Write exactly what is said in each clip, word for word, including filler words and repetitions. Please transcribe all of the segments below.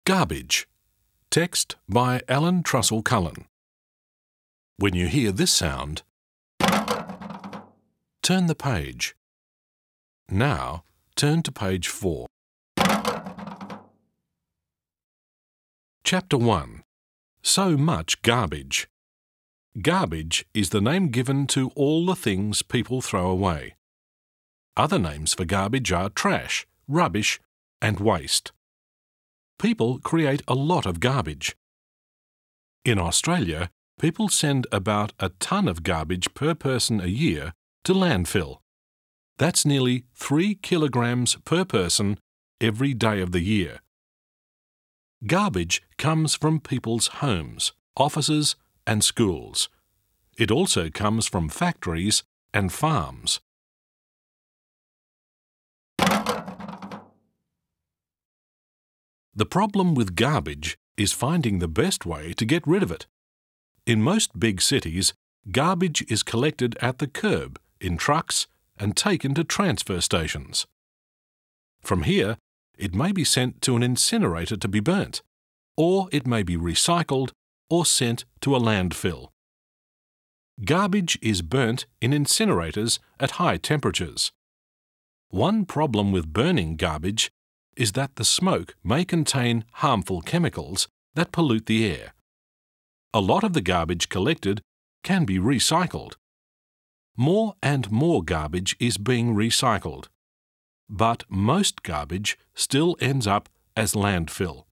Garbage. Text by Alan Trussell Cullen. When you hear this sound, turn the page. Now, turn to page four. Chapter one. So much garbage. Garbage is the name given to all the things people throw away. Other names for garbage are trash, rubbish, and waste. People create a lot of garbage. In Australia, people send about a tonne of garbage per person a year to landfill. That's nearly three kilograms per person every day of the year. Garbage comes from people's homes, offices, and schools. It also comes from factories and farms. The problem with garbage is finding the best way to get rid of it. In most big cities, garbage is collected at the curb in trucks and taken to transfer stations. From here, it may be sent to an incinerator to be burnt, or it may be recycled or sent to a landfill. Garbage is burnt in incinerators at high temperatures. One problem with burning garbage is that the smoke may contain harmful chemicals that pollute the air. A lot of the garbage collected can be recycled. More and more garbage is being recycled, but most garbage still ends up as landfill.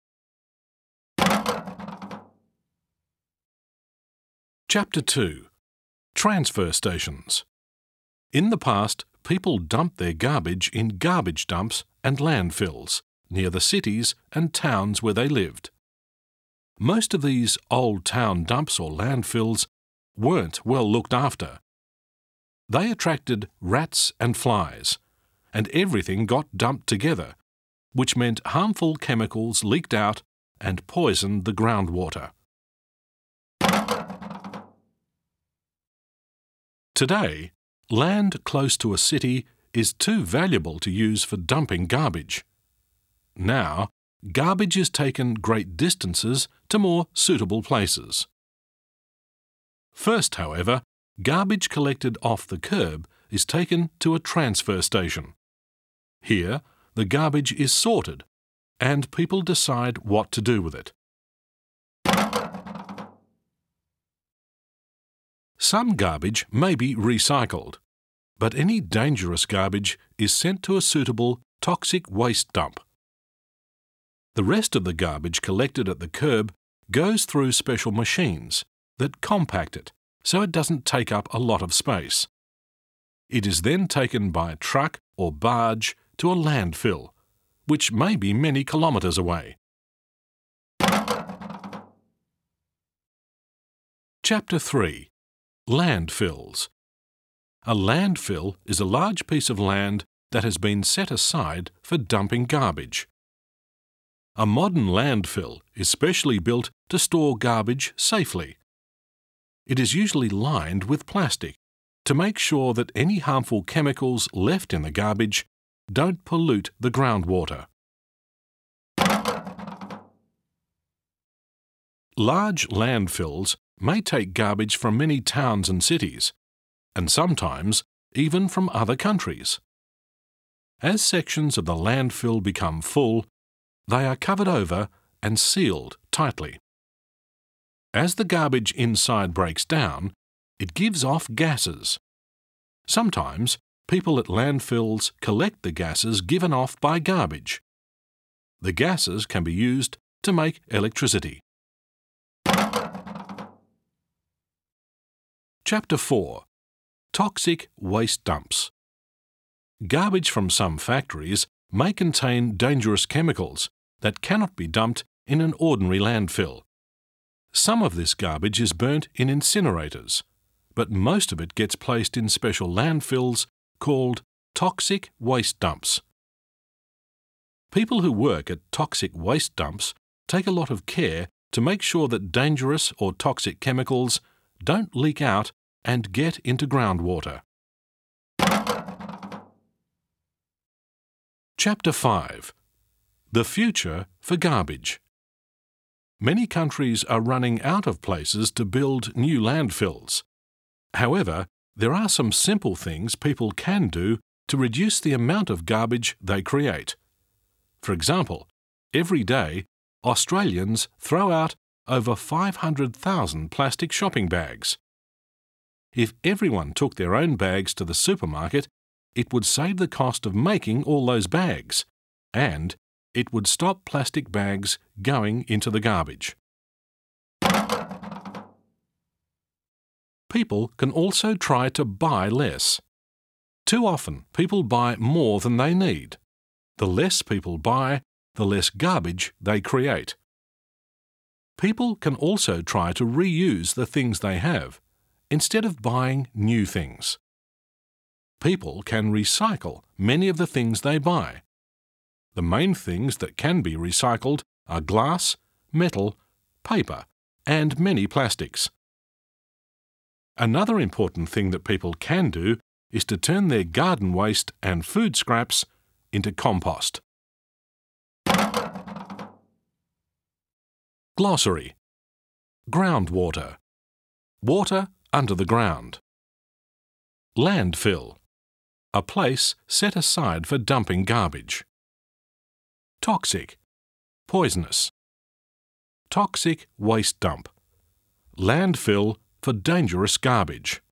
Chapter two. Transfer stations. In the past, people dumped their garbage in garbage dumps and landfills near the cities and towns where they lived. Most of these old town dumps or landfills weren't well looked after. They attracted rats and flies, and everything got dumped together, which meant harmful chemicals leaked out and poisoned the groundwater. Today, land close to a city is too valuable to use for dumping garbage. Now, garbage is taken great distances to more suitable places. First, however, garbage collected off the curb is taken to a transfer station. Here, the garbage is sorted, and people decide what to do with it. Some garbage may be recycled, but any dangerous garbage is sent to a suitable toxic waste dump. The rest of the garbage collected at the curb goes through special machines that compact it so it doesn't take up a lot of space. It is then taken by truck or barge to a landfill, which may be many kilometres away. Chapter three. Landfills. A landfill is a large piece of land that has been set aside for dumping garbage. A modern landfill is specially built to store garbage safely. It is usually lined with plastic to make sure that any harmful chemicals left in the garbage don't pollute the groundwater. Large landfills may take garbage from many towns and cities, and sometimes even from other countries. As sections of the landfill become full, they are covered over and sealed tightly. As the garbage inside breaks down, it gives off gases. Sometimes people at landfills collect the gases given off by garbage. The gases can be used to make electricity. Chapter four. Toxic waste dumps. Garbage from some factories may contain dangerous chemicals that cannot be dumped in an ordinary landfill. Some of this garbage is burnt in incinerators, but most of it gets placed in special landfills called toxic waste dumps. People who work at toxic waste dumps take a lot of care to make sure that dangerous or toxic chemicals don't leak out and get into groundwater. Chapter five. The future for garbage. Many countries are running out of places to build new landfills. However, there are some simple things people can do to reduce the amount of garbage they create. For example, every day, Australians throw out over five hundred thousand plastic shopping bags. If everyone took their own bags to the supermarket, it would save the cost of making all those bags, and it would stop plastic bags going into the garbage. People can also try to buy less. Too often, people buy more than they need. The less people buy, the less garbage they create. People can also try to reuse the things they have, instead of buying new things. People can recycle many of the things they buy. The main things that can be recycled are glass, metal, paper, and many plastics. Another important thing that people can do is to turn their garden waste and food scraps into compost. Glossary. Groundwater. Water under the ground. Landfill. A place set aside for dumping garbage. Toxic. Poisonous. Toxic waste dump. Landfill for dangerous garbage.